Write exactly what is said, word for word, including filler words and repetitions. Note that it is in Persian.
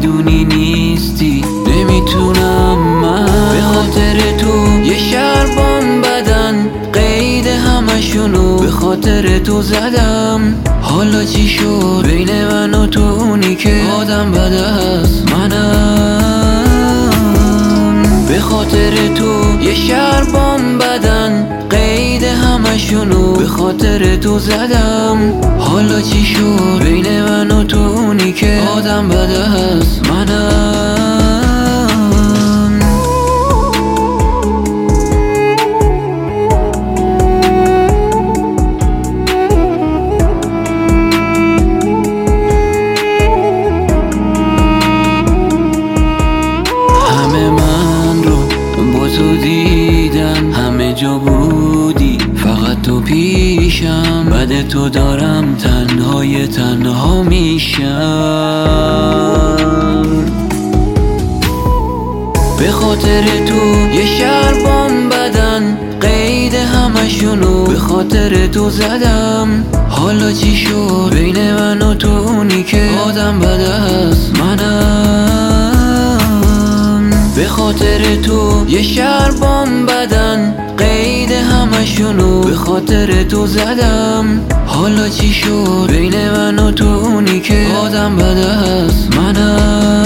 میدونی نیستی، نمیتونم من به خاطر تو یه شربام بدن قید همشونو به خاطر تو زدم. حالا چی شد بین من و تو؟ اونی که آدم بد است منم. به خاطر تو یه شربام بدن قید همشونو به خاطر تو زدم. حالا چی شد بین من و تو؟ اونی که آدم بد است منم. تو دیدم همه جا بودی، فقط تو پیشم. بعد تو دارم تنهای تنها میشم. به خاطر تو یه شربام بدن قید همشونو به خاطر تو زدم. حالا چی شد بین من و تو؟ اونی که آدم بد است منم. به خاطر تو یه شربام بدن قید همشونو به خاطر تو زدم. حالا چی شد بین من و تو؟ اونی که آدم بد است منم.